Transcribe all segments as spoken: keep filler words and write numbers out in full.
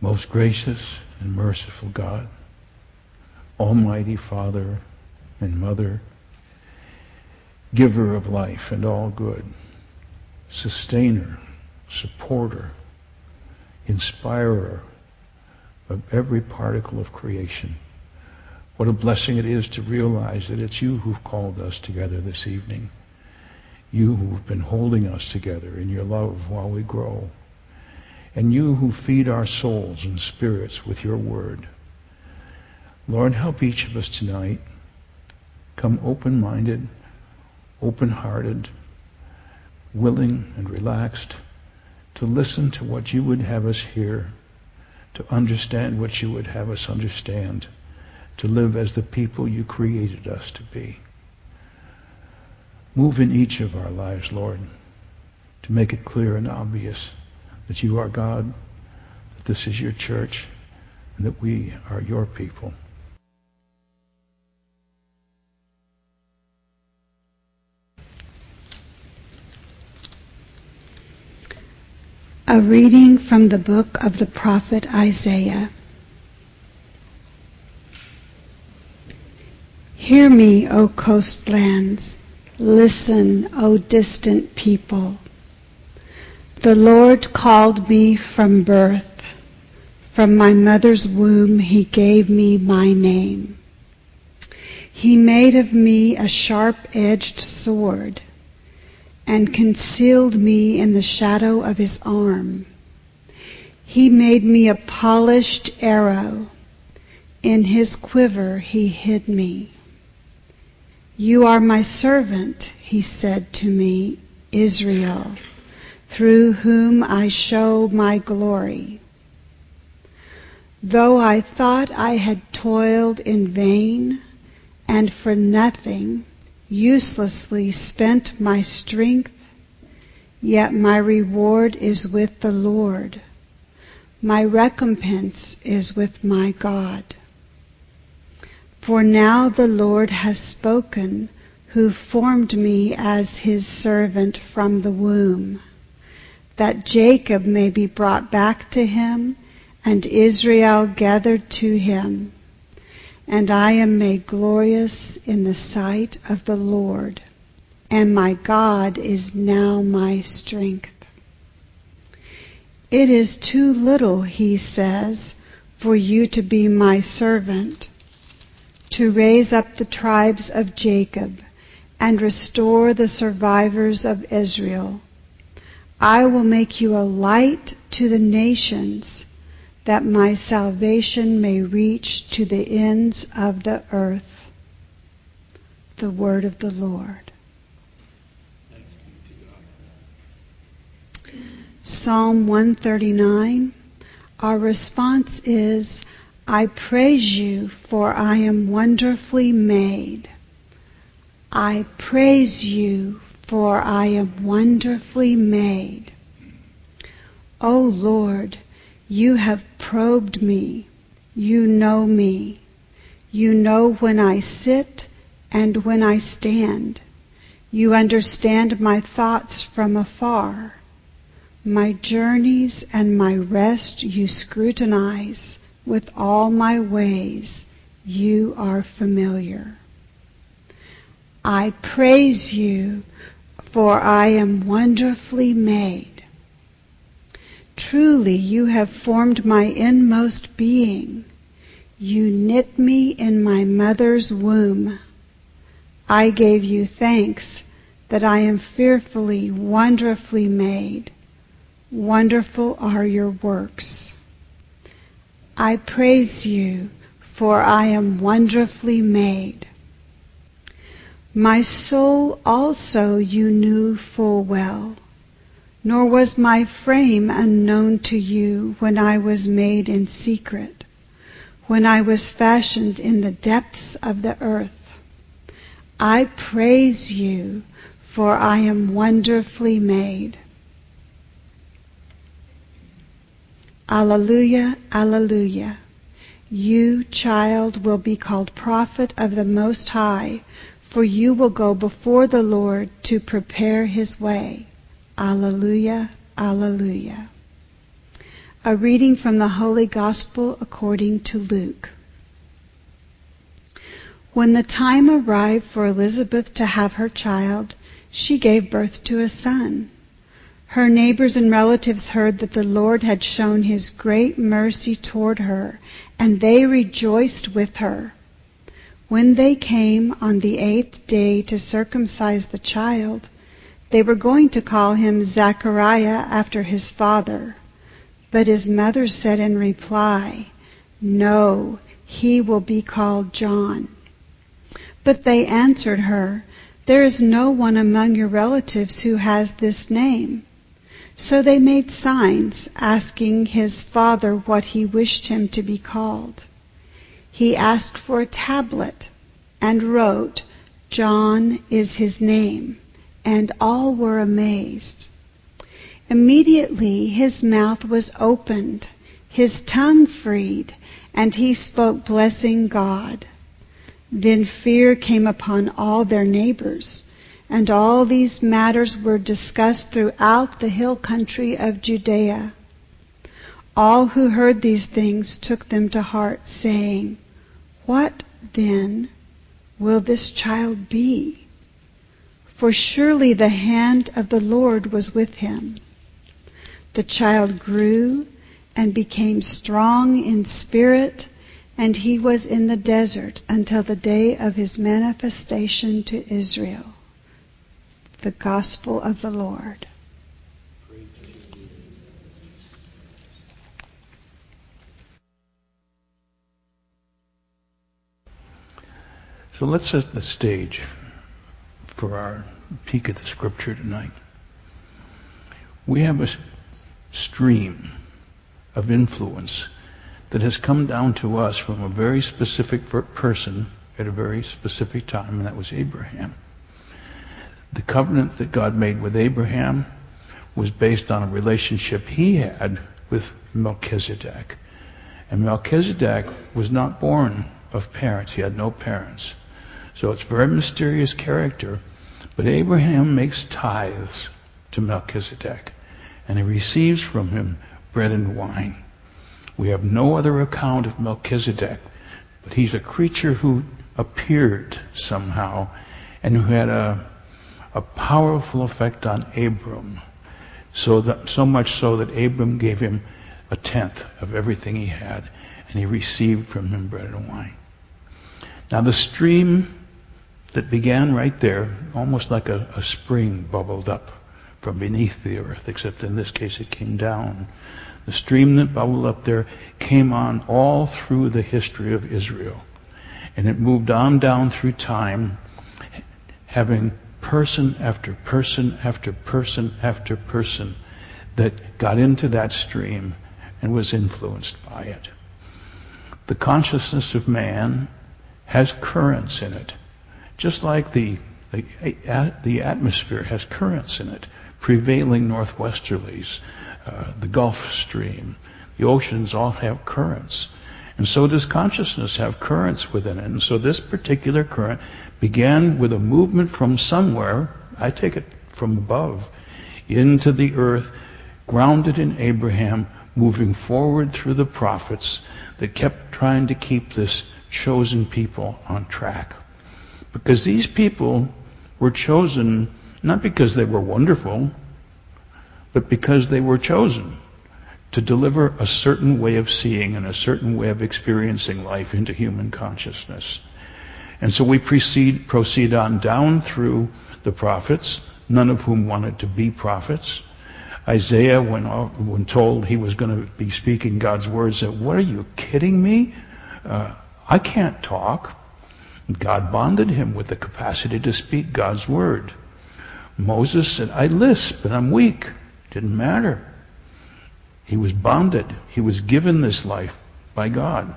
Most gracious and merciful God, Almighty Father and Mother, giver of life and all good, sustainer, supporter, inspirer of every particle of creation. What a blessing it is to realize that it's you who've called us together this evening. You who've been holding us together in your love while we grow. And you who feed our souls and spirits with your word. Lord, help each of us tonight come open-minded, open-hearted, willing and relaxed to listen to what you would have us hear, to understand what you would have us understand, to live as the people you created us to be. Move in each of our lives, Lord, to make it clear and obvious that you are God, that this is your church, and that we are your people. A reading from the book of the prophet Isaiah. Hear me, O coastlands. Listen, O distant people. The Lord called me from birth. From my mother's womb he gave me my name. He made of me a sharp-edged sword and concealed me in the shadow of his arm. He made me a polished arrow. In his quiver he hid me. You are my servant, he said to me, Israel, through whom I show my glory. Though I thought I had toiled in vain and for nothing, uselessly spent my strength, yet my reward is with the Lord. My recompense is with my God. For now the Lord has spoken, who formed me as his servant from the womb, that Jacob may be brought back to him, and Israel gathered to him. And I am made glorious in the sight of the Lord, and my God is now my strength. It is too little, he says, for you to be my servant, to raise up the tribes of Jacob and restore the survivors of Israel. I will make you a light to the nations, that my salvation may reach to the ends of the earth. The word of the Lord. Psalm one thirty-nine. Our response is, I praise you, for I am wonderfully made. I praise you, for I am wonderfully made. O Lord, you have probed me. You know me. You know when I sit and when I stand. You understand my thoughts from afar. My journeys and my rest you scrutinize. With all my ways you are familiar. I praise you, for I am wonderfully made. Truly you have formed my inmost being. You knit me in my mother's womb. I gave you thanks that I am fearfully, wonderfully made. Wonderful are your works. I praise you, for I am wonderfully made. My soul also you knew full well, nor was my frame unknown to you when I was made in secret, when I was fashioned in the depths of the earth. I praise you, for I am wonderfully made. Alleluia, alleluia. You, child, will be called prophet of the Most High, for you will go before the Lord to prepare his way. Alleluia, alleluia. A reading from the Holy Gospel according to Luke. When the time arrived for Elizabeth to have her child, she gave birth to a son. Her neighbors and relatives heard that the Lord had shown his great mercy toward her, and they rejoiced with her. When they came on the eighth day to circumcise the child, they were going to call him Zachariah after his father. But his mother said in reply, "No, he will be called John." But they answered her, "There is no one among your relatives who has this name." So they made signs, asking his father what he wished him to be called. He asked for a tablet and wrote, "John is his name," and all were amazed. Immediately his mouth was opened, his tongue freed, and he spoke, blessing God. Then fear came upon all their neighbors, and all these matters were discussed throughout the hill country of Judea. All who heard these things took them to heart, saying, "What, then, will this child be? For surely the hand of the Lord was with him." The child grew and became strong in spirit, and he was in the desert until the day of his manifestation to Israel. The Gospel of the Lord. So let's set the stage for our peek at the Scripture tonight. We have a stream of influence that has come down to us from a very specific person at a very specific time, and that was Abraham. The covenant that God made with Abraham was based on a relationship he had with Melchizedek. And Melchizedek was not born of parents. He had no parents. So it's a very mysterious character. But Abraham makes tithes to Melchizedek, and he receives from him bread and wine. We have no other account of Melchizedek, but he's a creature who appeared somehow and who had a a powerful effect on Abram, so that so much so that Abram gave him a tenth of everything he had, and he received from him bread and wine. Now the stream that began right there, almost like a, a spring bubbled up from beneath the earth, except in this case it came down. The stream that bubbled up there came on all through the history of Israel, and it moved on down through time, having person after person after person after person that got into that stream and was influenced by it. The consciousness of man has currents in it, just like the, the, the atmosphere has currents in it, prevailing northwesterlies, uh, the Gulf Stream, the oceans all have currents. And so does consciousness have currents within it. And so this particular current began with a movement from somewhere, I take it from above, into the earth, grounded in Abraham, moving forward through the prophets that kept trying to keep this chosen people on track. Because these people were chosen not because they were wonderful, but because they were chosen to deliver a certain way of seeing and a certain way of experiencing life into human consciousness. And so we proceed, proceed on down through the prophets, none of whom wanted to be prophets. Isaiah, when, when told he was going to be speaking God's words, said, "What, are you kidding me? Uh, I can't talk." God bonded him with the capacity to speak God's word. Moses said, "I lisp and I'm weak." Didn't matter. He was bonded. He was given this life by God.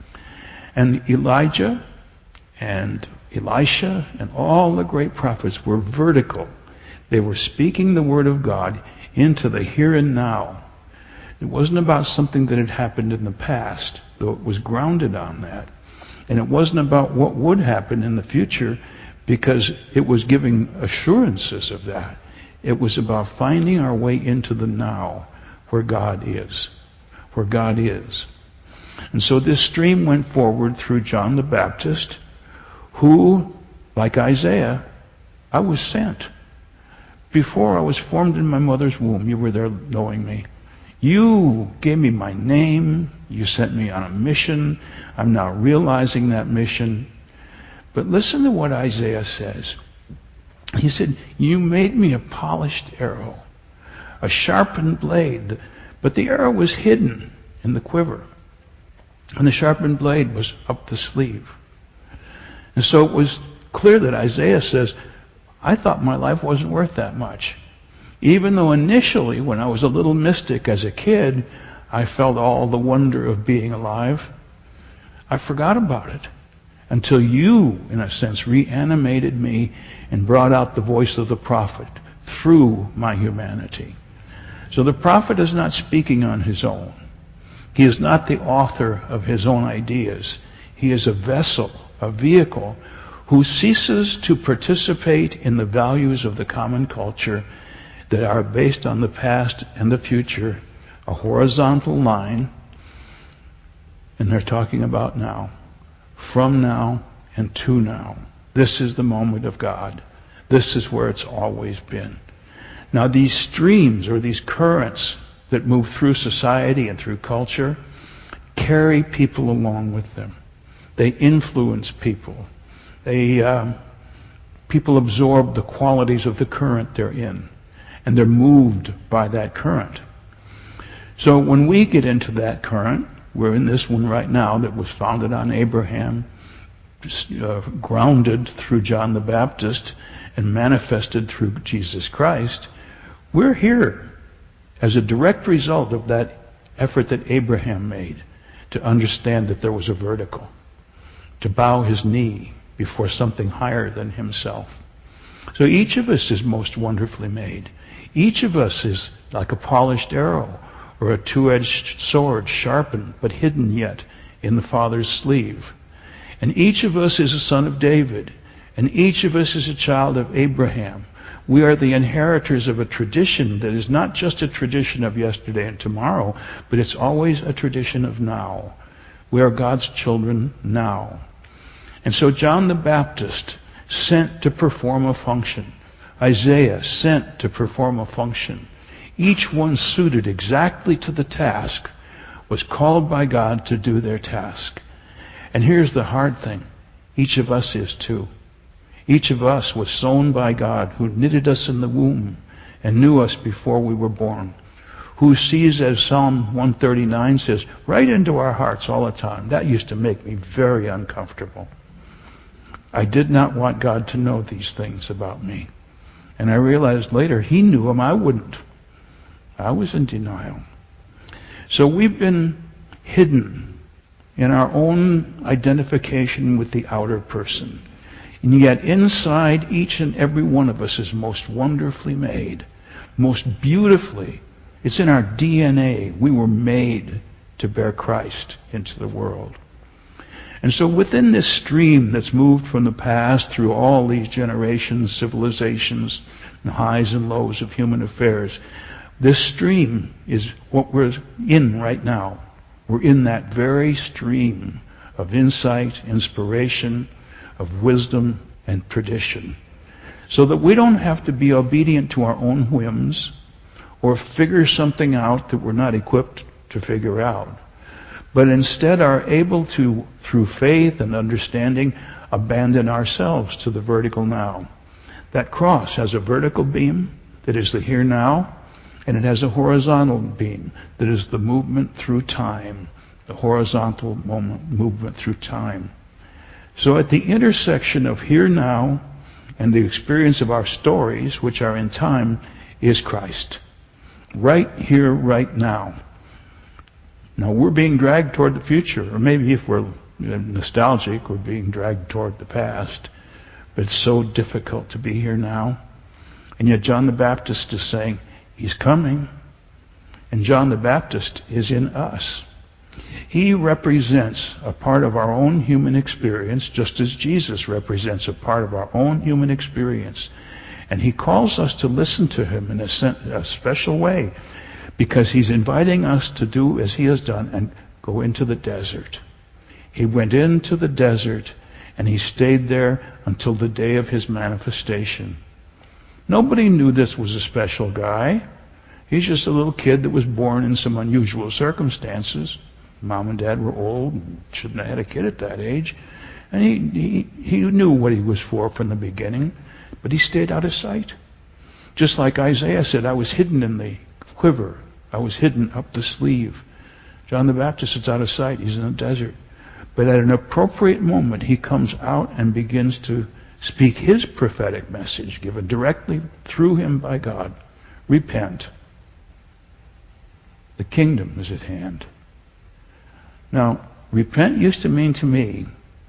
And Elijah and Elisha and all the great prophets were vertical. They were speaking the word of God into the here and now. It wasn't about something that had happened in the past, though it was grounded on that. And it wasn't about what would happen in the future, because it was giving assurances of that. It was about finding our way into the now, where God is. where God is. And so this stream went forward through John the Baptist, who, like Isaiah, I was sent. Before I was formed in my mother's womb, you were there knowing me. You gave me my name. You sent me on a mission. I'm now realizing that mission. But listen to what Isaiah says. He said, you made me a polished arrow, a sharpened blade. But the arrow was hidden in the quiver. And the sharpened blade was up the sleeve. And so it was clear that Isaiah says, I thought my life wasn't worth that much. Even though initially, when I was a little mystic as a kid, I felt all the wonder of being alive, I forgot about it until you, in a sense, reanimated me and brought out the voice of the prophet through my humanity. So the prophet is not speaking on his own. He is not the author of his own ideas. He is a vessel, a vehicle, who ceases to participate in the values of the common culture that are based on the past and the future, a horizontal line, and they're talking about now, from now and to now. This is the moment of God. This is where it's always been. Now these streams or these currents that move through society and through culture carry people along with them. They influence people. They um, people absorb the qualities of the current they're in, and they're moved by that current. So when we get into that current, we're in this one right now that was founded on Abraham, uh, grounded through John the Baptist, and manifested through Jesus Christ. We're here as a direct result of that effort that Abraham made to understand that there was a vertical, to bow his knee before something higher than himself. So each of us is most wonderfully made. Each of us is like a polished arrow or a two-edged sword, sharpened but hidden yet in the Father's sleeve. And each of us is a son of David, and each of us is a child of Abraham. We are the inheritors of a tradition that is not just a tradition of yesterday and tomorrow, but it's always a tradition of now. We are God's children now. And so John the Baptist, sent to perform a function. Isaiah, sent to perform a function. Each one suited exactly to the task, was called by God to do their task. And here's the hard thing. Each of us is too. Each of us was sown by God, who knitted us in the womb and knew us before we were born, who sees, as Psalm one thirty-nine says, right into our hearts all the time. That used to make me very uncomfortable. I did not want God to know these things about me. And I realized later, he knew them, I wouldn't. I was in denial. So we've been hidden in our own identification with the outer person. And yet inside each and every one of us is most wonderfully made, most beautifully. It's in our D N A. We were made to bear Christ into the world. And so within this stream that's moved from the past through all these generations, civilizations, and highs and lows of human affairs, this stream is what we're in right now. We're in that very stream of insight, inspiration, of wisdom and tradition. So that we don't have to be obedient to our own whims or figure something out that we're not equipped to figure out, but instead are able to, through faith and understanding, abandon ourselves to the vertical now. That cross has a vertical beam that is the here now, and it has a horizontal beam that is the movement through time, the horizontal moment, movement through time. So at the intersection of here now and the experience of our stories, which are in time, is Christ. Right here, right now. Now we're being dragged toward the future, or maybe if we're nostalgic, we're being dragged toward the past. But it's so difficult to be here now. And yet John the Baptist is saying, he's coming. And John the Baptist is in us. He represents a part of our own human experience, just as Jesus represents a part of our own human experience. And he calls us to listen to him in a, a special way, because he's inviting us to do as he has done and go into the desert. He went into the desert and he stayed there until the day of his manifestation. Nobody knew this was a special guy. He's just a little kid that was born in some unusual circumstances. Mom and Dad were old and shouldn't have had a kid at that age. And he, he, he knew what he was for from the beginning, but he stayed out of sight. Just like Isaiah said, I was hidden in the quiver. I was hidden up the sleeve. John the Baptist is out of sight. He's in the desert. But at an appropriate moment, he comes out and begins to speak his prophetic message, given directly through him by God. Repent. The kingdom is at hand. Now, repent used to mean to me,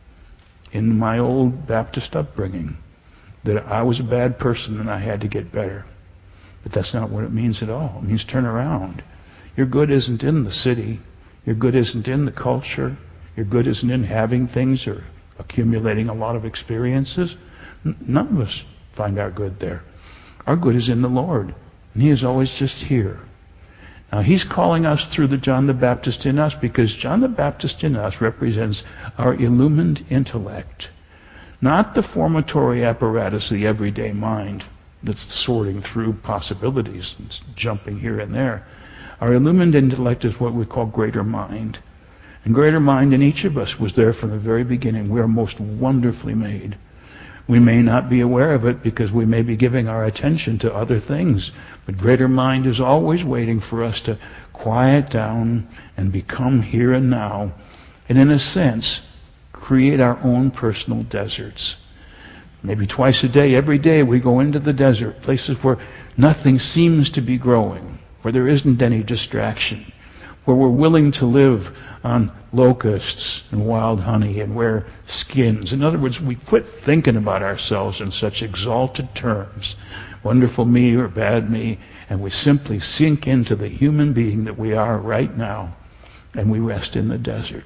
in my old Baptist upbringing, that I was a bad person and I had to get better. But that's not what it means at all. It means turn around. Your good isn't in the city. Your good isn't in the culture. Your good isn't in having things or accumulating a lot of experiences. None of us find our good there. Our good is in the Lord. And he is always just here. Now he's calling us through the John the Baptist in us, because John the Baptist in us represents our illumined intellect. Not the formatory apparatus of the everyday mind that's sorting through possibilities and jumping here and there. Our illumined intellect is what we call greater mind. And greater mind in each of us was there from the very beginning. We are most wonderfully made. We may not be aware of it because we may be giving our attention to other things. But greater mind is always waiting for us to quiet down and become here and now. And in a sense, create our own personal deserts. Maybe twice a day, every day we go into the desert, places where nothing seems to be growing, where there isn't any distraction, where we're willing to live on locusts and wild honey and wear skins. In other words, we quit thinking about ourselves in such exalted terms, wonderful me or bad me, and we simply sink into the human being that we are right now, and we rest in the desert.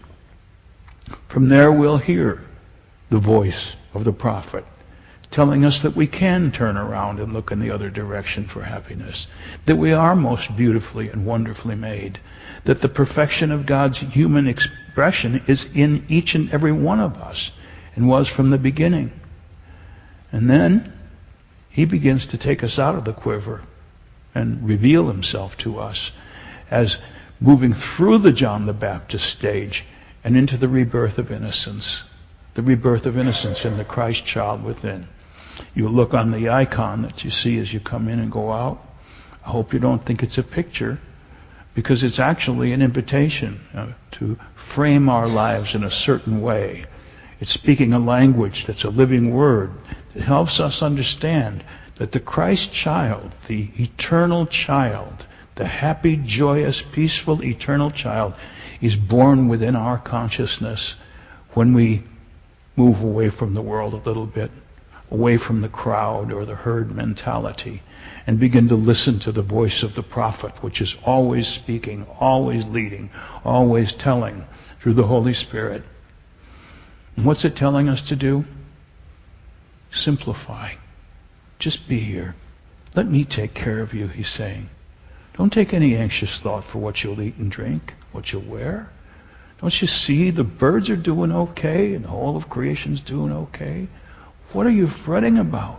From there we'll hear the voice of the prophet telling us that we can turn around and look in the other direction for happiness, that we are most beautifully and wonderfully made, that the perfection of God's human expression is in each and every one of us and was from the beginning. And then he begins to take us out of the quiver and reveal himself to us as moving through the John the Baptist stage and into the rebirth of innocence, the rebirth of innocence in the Christ child within. You look on the icon that you see as you come in and go out. I hope you don't think it's a picture, because it's actually an invitation uh, to frame our lives in a certain way. It's speaking a language that's a living word that helps us understand that the Christ child, the eternal child, the happy, joyous, peaceful, eternal child is born within our consciousness when we move away from the world a little bit, away from the crowd or the herd mentality, and begin to listen to the voice of the prophet, which is always speaking, always leading, always telling through the Holy Spirit. And what's it telling us to do? Simplify. Just be here. Let me take care of you, he's saying. Don't take any anxious thought for what you'll eat and drink, what you'll wear. Don't you see the birds are doing okay and the whole of creation's doing okay? What are you fretting about?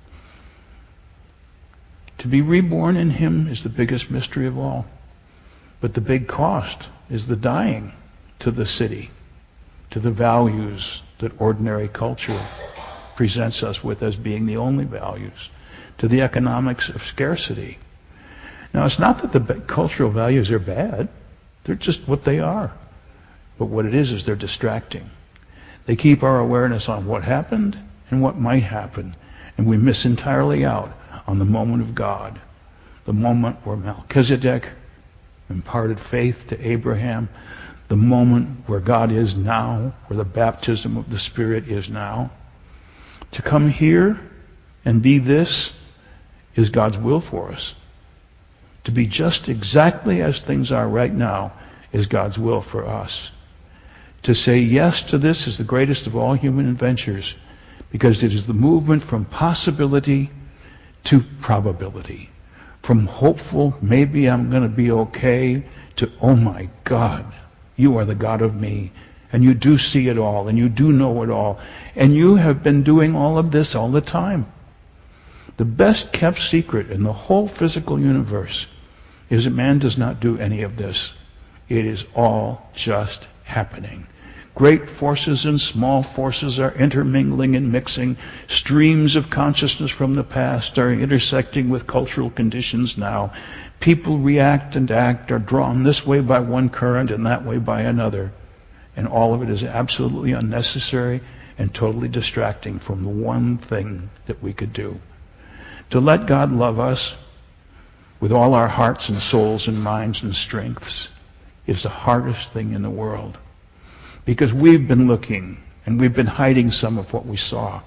To be reborn in him is the biggest mystery of all. But the big cost is the dying to the city, to the values that ordinary culture presents us with as being the only values, to the economics of scarcity. Now, it's not that the cultural values are bad. They're just what they are. But what it is is they're distracting. They keep our awareness on what happened and what might happen, and we miss entirely out on the moment of God, the moment where Melchizedek imparted faith to Abraham, the moment where God is now, where the baptism of the Spirit is now. To come here and be this is God's will for us. To be just exactly as things are right now is God's will for us. To say yes to this is the greatest of all human adventures, because it is the movement from possibility to probability, From hopeful, maybe I'm going to be okay, to, oh my God, you are the God of me. And you do see it all, and you do know it all. And you have been doing all of this all the time. The best kept secret in the whole physical universe is that man does not do any of this. It is all just happening. Great forces and small forces are intermingling and mixing. Streams of consciousness from the past are intersecting with cultural conditions now. People react and act, are drawn this way by one current and that way by another. And all of it is absolutely unnecessary and totally distracting from the one thing that we could do. To let God love us with all our hearts and souls and minds and strengths is the hardest thing in the world. Because we've been looking and we've been hiding some of what we saw.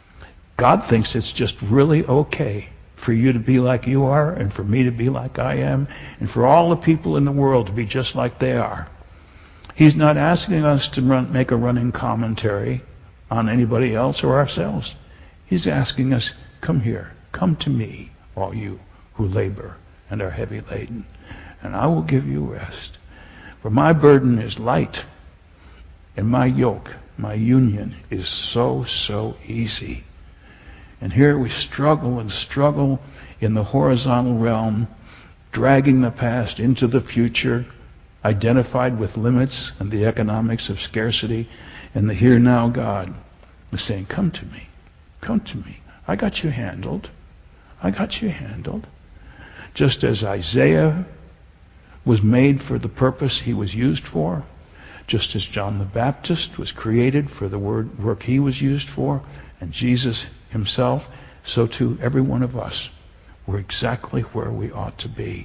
God thinks it's just really okay for you to be like you are, and for me to be like I am, and for all the people in the world to be just like they are. He's not asking us to run, make a running commentary on anybody else or ourselves. He's asking us, come here, come to me, all you who labor and are heavy laden, and I will give you rest. For my burden is light, and my yoke, my union, is so, so easy. And here we struggle and struggle in the horizontal realm, dragging the past into the future, identified with limits and the economics of scarcity, and the here now God is saying, come to me, come to me. I got you handled. I got you handled. Just as Isaiah was made for the purpose he was used for, just as John the Baptist was created for the word, work he was used for, and Jesus himself, so too every one of us, we're exactly where we ought to be.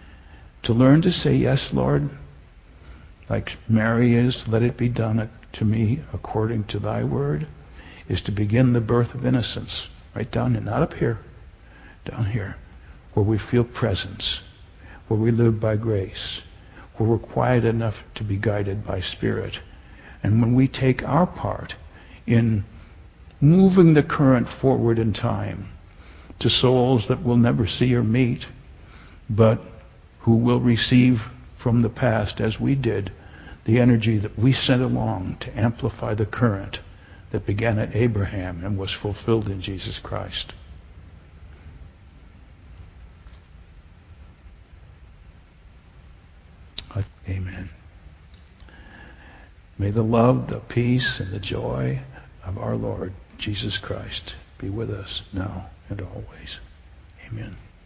To learn to say, yes, Lord, like Mary is, let it be done to me according to thy word, is to begin the birth of innocence. Right down here, not up here, down here, where we feel presence, where we live by grace, where we're quiet enough to be guided by Spirit. And when we take our part in moving the current forward in time to souls that we'll never see or meet, but who will receive from the past, as we did, the energy that we sent along to amplify the current that began at Abraham and was fulfilled in Jesus Christ. Amen. May the love, the peace, and the joy of our Lord Jesus Christ be with us now and always. Amen.